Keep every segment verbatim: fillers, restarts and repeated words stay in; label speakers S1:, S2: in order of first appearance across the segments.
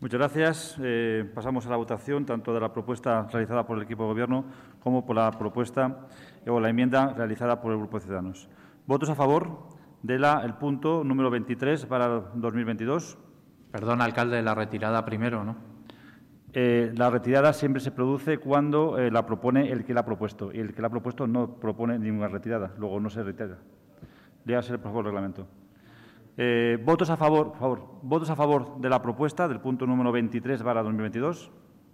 S1: Muchas gracias. Eh, pasamos a la votación tanto de la propuesta realizada por el equipo de Gobierno como por la propuesta o la enmienda realizada por el Grupo de Ciudadanos. ¿Votos a favor del punto número veintitrés para dos mil veintidós?
S2: Perdón, alcalde, la retirada primero, ¿no?
S1: Eh, la retirada siempre se produce cuando eh, la propone el que la ha propuesto. Y el que la ha propuesto no propone ninguna retirada. Luego no se retira. Léase, por favor, el reglamento. Eh, ¿Votos a favor, por favor, votos a favor de la propuesta del punto número veintitrés barra dos mil veintidós?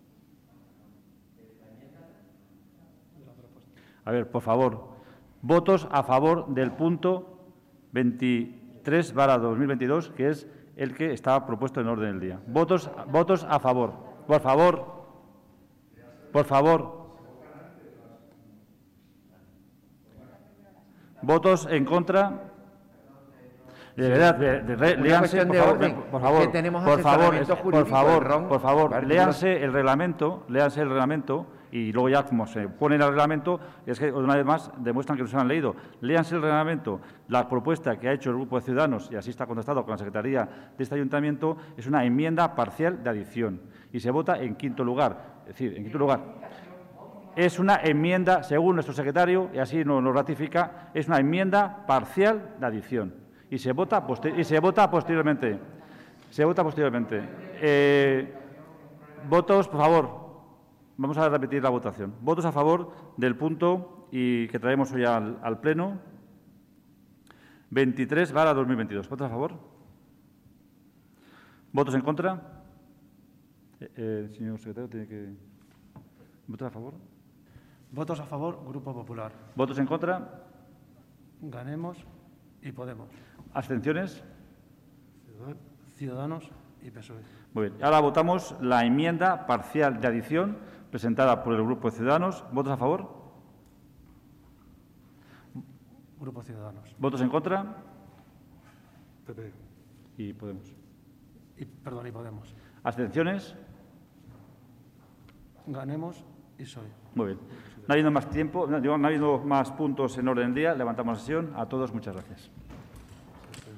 S1: A ver, por favor, votos a favor del punto veintitrés barra dos mil veintidós, que es el que estaba propuesto en orden del día. Votos, votos a favor. Por favor. Por favor. Votos en contra. De verdad, de, de, de, léanse, por favor,
S3: orden,
S1: por favor,
S3: tenemos
S1: por favor, por favor,
S3: Ron,
S1: por favor,
S3: vale,
S1: léanse el reglamento, léanse el reglamento y luego ya como se pone en el reglamento, es que una vez más demuestran que no se han leído. Léanse el reglamento, la propuesta que ha hecho el Grupo de Ciudadanos, y así está contestado con la Secretaría de este Ayuntamiento, es una enmienda parcial de adición y se vota en quinto lugar, es decir, en quinto lugar. Es una enmienda, según nuestro secretario, y así nos lo ratifica, es una enmienda parcial de adición. Y se vota, y se vota posteriormente. Se vota posteriormente. Eh, votos, por favor. Vamos a repetir la votación. Votos a favor del punto y que traemos hoy al, al Pleno. veintitrés barra dos mil veintidós. ¿Votos a favor? ¿Votos en contra? Eh, eh, señor secretario, tiene que... ¿Votos a favor?
S4: Votos a favor, Grupo Popular.
S1: ¿Votos en contra?
S4: Ganemos y Podemos.
S1: ¿Abstenciones?
S4: Ciudadanos y P S O E.
S1: Muy bien. Ahora votamos la enmienda parcial de adición presentada por el Grupo de Ciudadanos. ¿Votos a favor?
S4: Grupo Ciudadanos.
S1: ¿Votos en contra?
S4: P P.
S1: Y Podemos.
S4: Y, perdón, y Podemos.
S1: ¿Abstenciones?
S4: Ganemos y P S O E.
S1: Muy bien. No habiendo más tiempo, no, no habiendo más puntos en orden del día, levantamos la sesión. A todos, muchas gracias.